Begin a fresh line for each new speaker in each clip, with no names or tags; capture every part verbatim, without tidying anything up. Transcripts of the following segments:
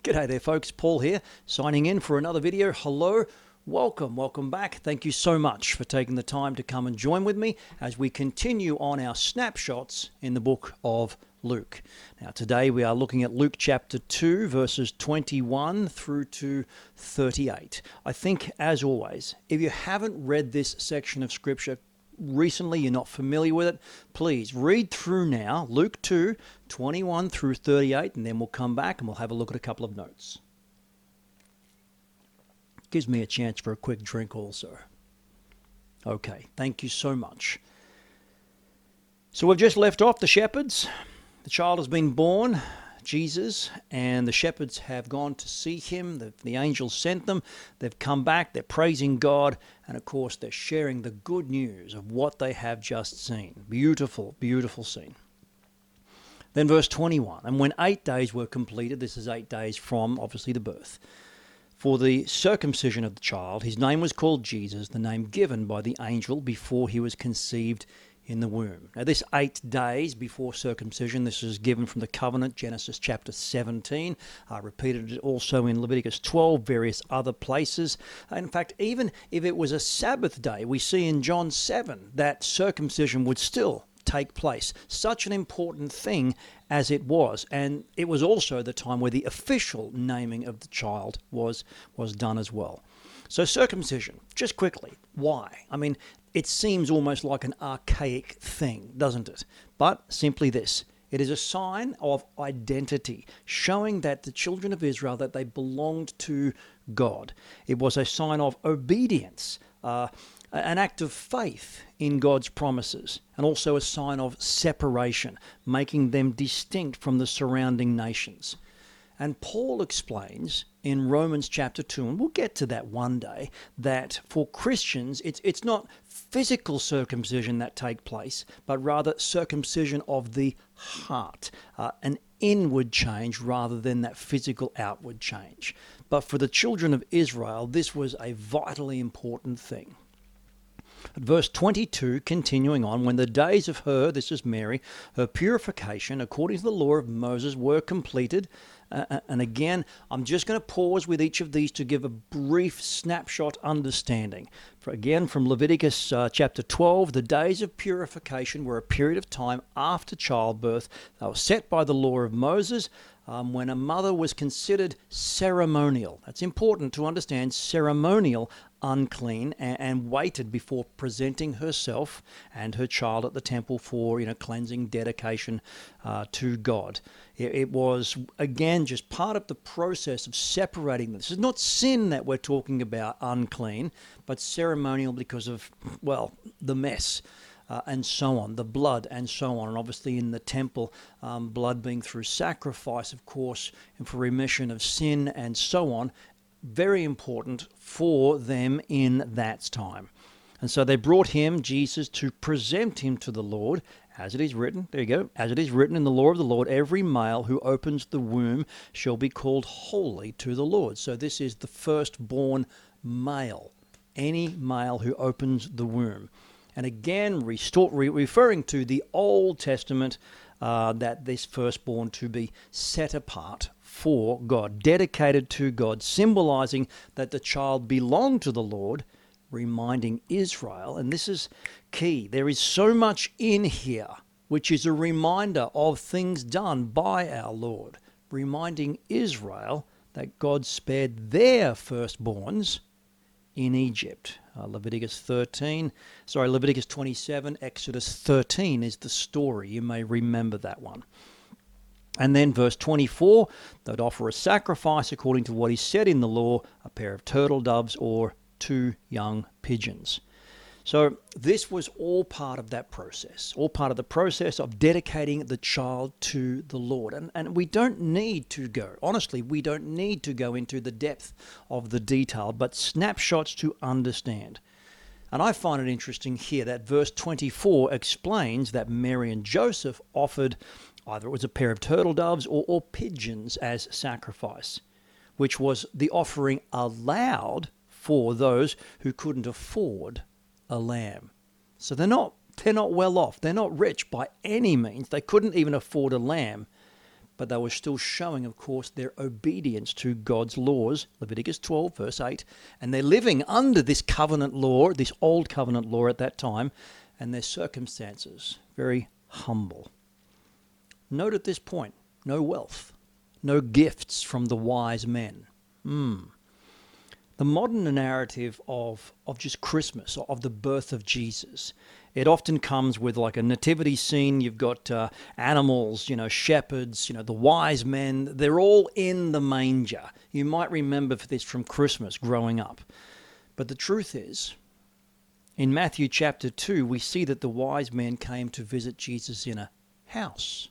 G'day there folks, Paul here, signing in for another video. Hello, welcome, welcome back. Thank you so much for taking the time to come and join with me as we continue on our snapshots in the book of Luke. Now today we are looking at Luke chapter two, verses twenty-one through to thirty-eight. I think, as always, if you haven't read this section of scripture recently, you're not familiar with it, please read through now, Luke two, twenty-one through thirty-eight, and then we'll come back and we'll have a look at a couple of notes. Gives me a chance for a quick drink also. Okay, thank you so much. So we've just left off the shepherds. The child has been born, Jesus, and the shepherds have gone to see him. The, the angels sent them. They've come back. They're praising God. And, of course, they're sharing the good news of what they have just seen. Beautiful, beautiful scene. Then verse twenty-one, and when eight days were completed, this is eight days from, obviously, the birth, for the circumcision of the child, his name was called Jesus, the name given by the angel before he was conceived in the womb. Now this eight days before circumcision, this is given from the covenant, Genesis chapter seventeen, uh, repeated also in Leviticus twelve, various other places. In fact, even if it was a Sabbath day, we see in John seven that circumcision would still take place. Such an important thing as it was. And it was also the time where the official naming of the child was, was done as well. So circumcision, just quickly, why? I mean, it seems almost like an archaic thing, doesn't it? But simply this, it is a sign of identity, showing that the children of Israel, that they belonged to God. It was a sign of obedience, uh, an act of faith in God's promises, and also a sign of separation, making them distinct from the surrounding nations. And Paul explains in Romans chapter two, and we'll get to that one day, that for Christians, it's it's not physical circumcision that take place, but rather circumcision of the heart, uh, an inward change rather than that physical outward change. But for the children of Israel, this was a vitally important thing. Verse twenty-two, continuing on, when the days of her, this is Mary, her purification, according to the law of Moses, were completed. Uh, and again, I'm just going to pause with each of these to give a brief snapshot understanding. For again, from Leviticus uh, chapter twelve, the days of purification were a period of time after childbirth. They were set by the law of Moses. Um, when a mother was considered ceremonial. That's important to understand, ceremonial unclean, and, and waited before presenting herself and her child at the temple for, you know, cleansing, dedication uh, to God. It, it was, again, just part of the process of separating them. This is not sin that we're talking about, unclean, but ceremonial because of, well, the mess. Uh, and so on, the blood and so on. And obviously in the temple, um, blood being through sacrifice, of course, and for remission of sin and so on, very important for them in that time. And so they brought him, Jesus, to present him to the Lord, as it is written, there you go, as it is written in the law of the Lord, every male who opens the womb shall be called holy to the Lord. So this is the firstborn male, any male who opens the womb. And again, restore, re- referring to the Old Testament, uh, that this firstborn to be set apart for God, dedicated to God, symbolizing that the child belonged to the Lord, reminding Israel, and this is key, there is so much in here which is a reminder of things done by our Lord, reminding Israel that God spared their firstborns in Egypt. Uh, Leviticus thirteen, sorry, Leviticus twenty-seven, Exodus thirteen is the story. You may remember that one. And then verse twenty-four, they'd offer a sacrifice according to what is said in the law, a pair of turtle doves or two young pigeons. So this was all part of that process, all part of the process of dedicating the child to the Lord. And, and we don't need to go, honestly, we don't need to go into the depth of the detail, but snapshots to understand. And I find it interesting here that verse twenty-four explains that Mary and Joseph offered either it was a pair of turtle doves or, or pigeons as sacrifice, which was the offering allowed for those who couldn't afford a lamb. So they're not they're not well off. They're not rich by any means. They couldn't even afford a lamb. but they were still showing, of course, their obedience to God's laws, Leviticus twelve, verse eight, and they're living under this covenant law, this old covenant law at that time, and their circumstances, very humble. Note at this point, no wealth, no gifts from the wise men. Hmm. The modern narrative of, of just Christmas, of the birth of Jesus, it often comes with like a nativity scene. You've got uh, animals, you know, shepherds, you know, the wise men. They're all in the manger. You might remember this from Christmas growing up. But the truth is, in Matthew chapter two, we see that the wise men came to visit Jesus in a house.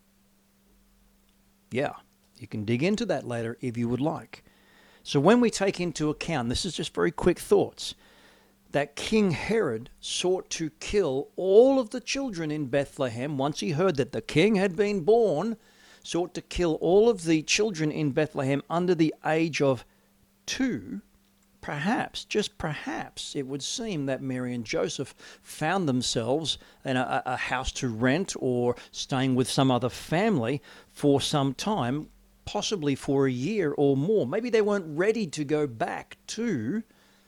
Yeah, you can dig into that later if you would like. So when we take into account, this is just very quick thoughts, that King Herod sought to kill all of the children in Bethlehem once he heard that the king had been born, sought to kill all of the children in Bethlehem under the age of two. Perhaps, just perhaps, it would seem that Mary and Joseph found themselves in a, a house to rent or staying with some other family for some time, possibly for a year or more. Maybe they weren't ready to go back to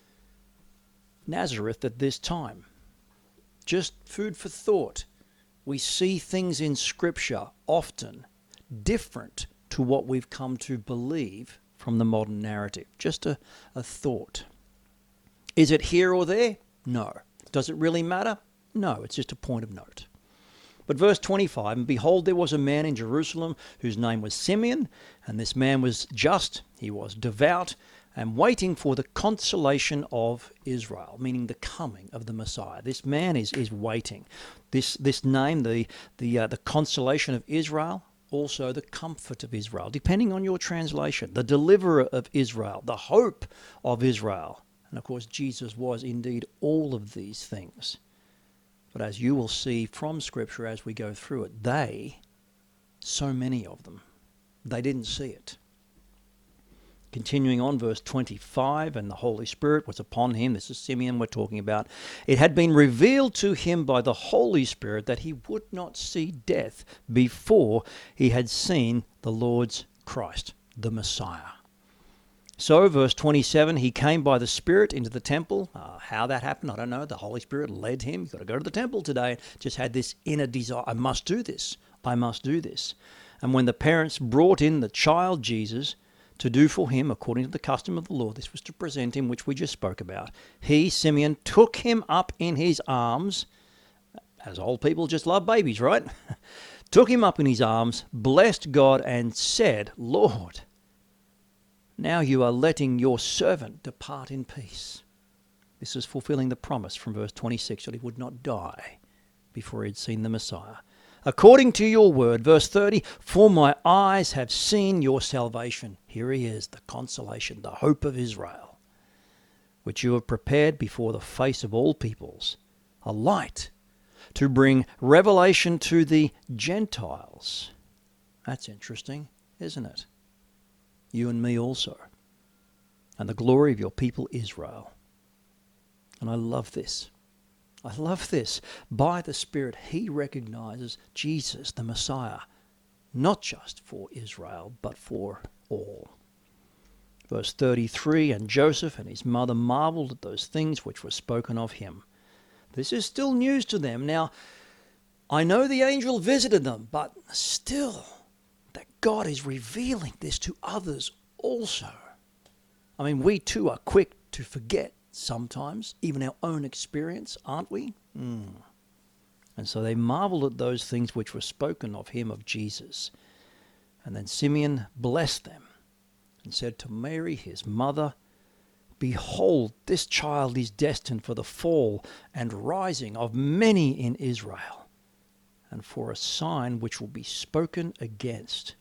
Nazareth at this time. Just food for thought. We see things in Scripture often different to what we've come to believe from the modern narrative. Just a, a thought. Is it here or there? No. Does it really matter? No, it's just a point of note. But verse twenty-five, and behold, there was a man in Jerusalem whose name was Simeon, and this man was just, he was devout, and waiting for the consolation of Israel, meaning the coming of the Messiah. This man is is waiting. This this name, the the uh, the consolation of Israel, also the comfort of Israel, depending on your translation, the deliverer of Israel, the hope of Israel. And of course, Jesus was indeed all of these things. But as you will see from Scripture as we go through it, they, so many of them, they didn't see it. Continuing on, verse twenty-five, and the Holy Spirit was upon him. This is Simeon we're talking about. It had been revealed to him by the Holy Spirit that he would not see death before he had seen the Lord's Christ, the Messiah. So, verse twenty-seven, he came by the Spirit into the temple. Uh, how that happened, I don't know. The Holy Spirit led him. You've got to go to the temple today. Just had this inner desire. I must do this. I must do this. And when the parents brought in the child Jesus to do for him, according to the custom of the law, this was to present him, which we just spoke about, he, Simeon, took him up in his arms, as old people just love babies, right? Took him up in his arms, blessed God, and said, Lord, now you are letting your servant depart in peace. This is fulfilling the promise from verse twenty-six that he would not die before he had seen the Messiah. According to your word, verse thirty, for my eyes have seen your salvation. Here he is, the consolation, the hope of Israel, which you have prepared before the face of all peoples, a light to bring revelation to the Gentiles. That's interesting, isn't it? You and me also. And the glory of your people Israel. And I love this. I love this. By the Spirit, he recognizes Jesus, the Messiah, not just for Israel, but for all. Verse thirty-three, and Joseph and his mother marveled at those things which were spoken of him. This is still news to them. Now, I know the angel visited them, but still, that God is revealing this to others also. I mean, we too are quick to forget sometimes, even our own experience, aren't we? Mm. And so they marveled at those things which were spoken of him, of Jesus. And then Simeon blessed them and said to Mary, his mother, behold, this child is destined for the fall and rising of many in Israel, and for a sign which will be spoken against.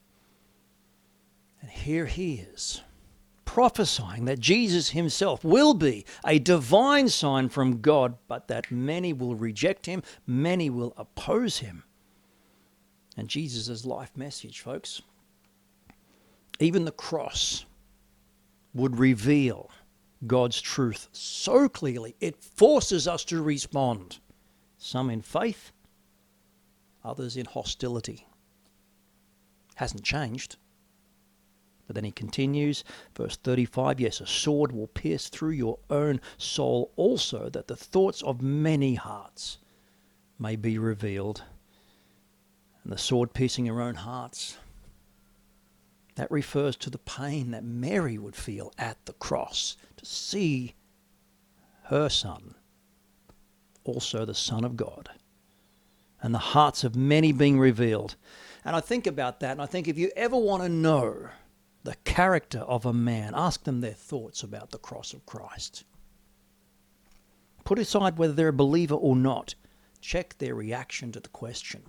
And here he is, prophesying that Jesus himself will be a divine sign from God, but that many will reject him, many will oppose him. And Jesus' life message, folks, even the cross would reveal God's truth so clearly, it forces us to respond, some in faith, others in hostility. Hasn't changed. But then he continues, verse thirty-five, yes, a sword will pierce through your own soul also, that the thoughts of many hearts may be revealed. And the sword piercing your own hearts, that refers to the pain that Mary would feel at the cross to see her son, also the Son of God, and the hearts of many being revealed. And I think about that, and I think if you ever want to know the character of a man, ask them their thoughts about the cross of Christ. Put aside whether they're a believer or not. Check their reaction to the question.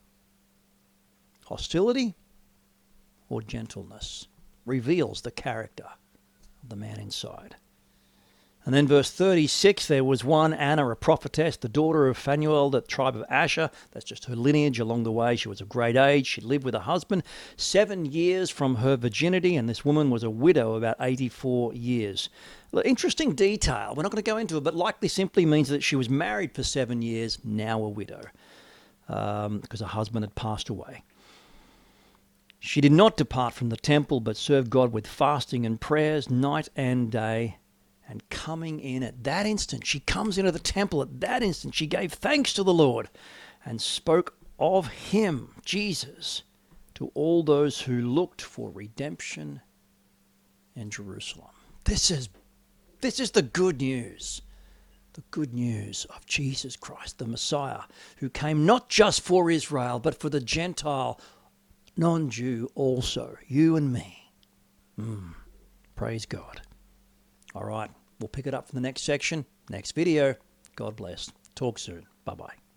Hostility or gentleness reveals the character of the man inside. And then verse thirty-six, there was one, Anna, a prophetess, the daughter of Phanuel, the tribe of Asher. That's just her lineage along the way. She was of great age. She lived with a husband seven years from her virginity, and this woman was a widow about eighty-four years. Interesting detail. We're not going to go into it, but likely simply means that she was married for seven years, now a widow, um, because her husband had passed away. She did not depart from the temple, but served God with fasting and prayers night and day. And coming in at that instant, she comes into the temple at that instant. She gave thanks to the Lord and spoke of him, Jesus, to all those who looked for redemption in Jerusalem. This is, this is the good news. The good news of Jesus Christ, the Messiah, who came not just for Israel, but for the Gentile, non-Jew also, you and me. Mm, praise God. All right. We'll pick it up from the next section, next video. God bless. Talk soon. Bye-bye.